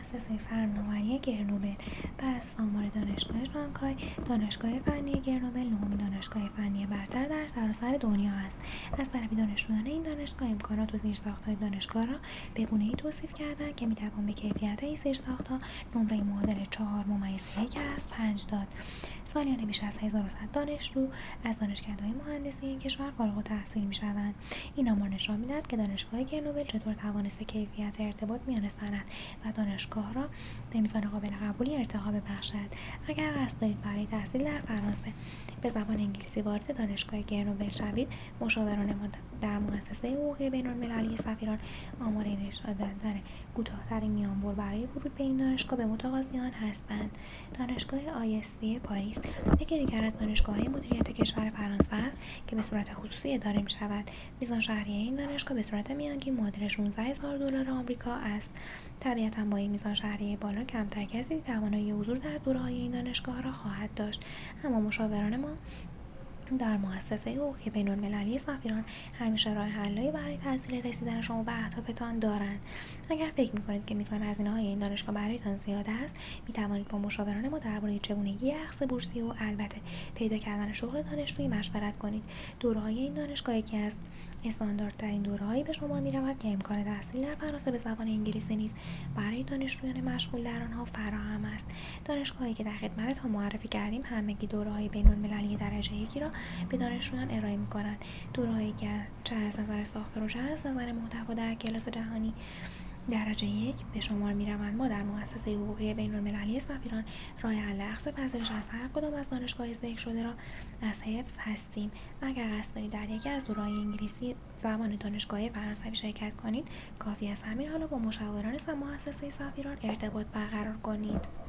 مؤسسه فناوری گرنوبل بر اساس آمار دانشگاه شانگهای، دانشگاه فنی گرنوبل نهمین دانشگاه فنی برتر در سراسر دنیا است. از طرفی دانشجویان این دانشگاه امکانات و زیرساخت‌های دانشگاه را به گونه‌ای توصیف کردند که می‌توان به کیفیت این زیرساخت‌ها نمره معادل 4.1 از 5 داد. سالیانه بیش از 1100 دانشجو از دانشکده‌های مهندسی این کشور فارغ التحصیل می‌شوند. این آمار نشان می‌دهد که دانشگاه گرنوبل چطور توانسته کیفیت ارتباط میان صنعت و دانشگاه را به میزان قابل قبولی ارتقا ببخشد. اگر قصد دارید برای تحصیل در فرانسه به زبان انگلیسی وارد دانشگاه گرنوبل شوید، مشاوران ما در مؤسسه حقوقی بین‌المللی سفیران آمار ارشاد دادن کوتاه‌ترین میانبر برای ورود به این دانشگاه به متقاضیان هستند. دانشگاه آی‌اس‌تی پاریس یکی دیگر از دانشگاه‌های مدیریت کشور فرانسه است که به صورت خصوصی اداره می‌شود. میزان شهریه این دانشگاه به صورت میانگین معادل 16,000 دلار آمریکا است. طبیعتاً با این میزان شهریه بالا کمتر کسی توانایی حضور در دوره‌های این دانشگاه را خواهد داشت، اما مشاوران ما در مؤسسه حقوقی بین‌المللی سفیران همیشه راه حل‌هایی برای تسهیل رسیدن شما به اهدافتان دارند. اگر فکر می‌کنید که میزان هزینه‌های این دانشگاه برایتان زیاد است، می‌توانید با مشاوران ما درباره چگونگی اخذ بورسیه و البته پیدا کردن شغل دانشجویی مشورت کنید. دوره‌های این دانشگاه یکی از استانداردترین دوره‌هایی به شمار می‌رود که امکان تحصیل در فرانسه به زبان انگلیسی نیز برای دانشجویان مشغول در آنها فراهم است. دانشگاهی که در خدمتتان معرفی کردیم همگی دوره‌های بین‌المللی درجه یکی را به دانشجویان ارائه می‌کنند. دوره‌هایی که چه از نظر ساختار و چه از نظر محتوا در کلاس جهانی درجه یک به شمار می‌روند. ما در مؤسسه حقوقی بین‌المللی سفیران راه حل اخذ پذیرش از هر کدام از دانشگاه ذکر شده را از حفظ هستیم. اگر قصد دارید در یکی از دوره‌های انگلیسی زبان دانشگاه فرانسوی شرکت کنید، کافی است همین حالا با مشاوران مؤسسه سفیران ارتباط برقرار کنید.